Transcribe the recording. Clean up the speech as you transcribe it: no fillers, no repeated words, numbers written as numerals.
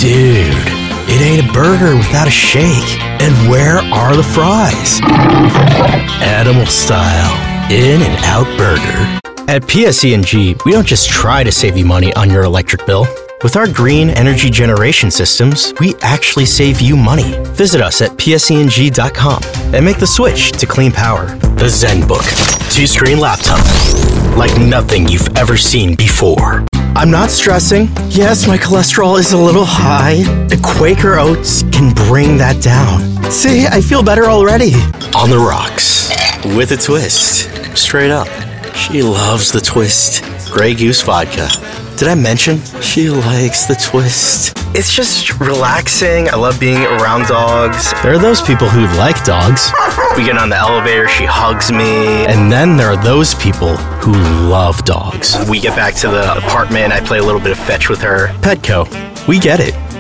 Dude, it ain't a burger without a shake. And where are the fries? Animal style, In-N-Out Burger. At PSE&G, we don't just try to save you money on your electric bill. With our green energy generation systems, we actually save you money. Visit us at pseng.com and make the switch to clean power. The ZenBook 2-screen laptop, like nothing you've ever seen before. I'm not stressing. Yes, my cholesterol is a little high. The Quaker Oats can bring that down. See, I feel better already. On the rocks, with a twist. Straight up. She loves the twist. Grey Goose vodka. Did I mention she likes the twist? It's just relaxing. I love being around dogs. There are those people who like dogs. We get on the elevator, she hugs me. And then there are those people who love dogs. We get back to the apartment, I play a little bit of fetch with her. Petco, we get it.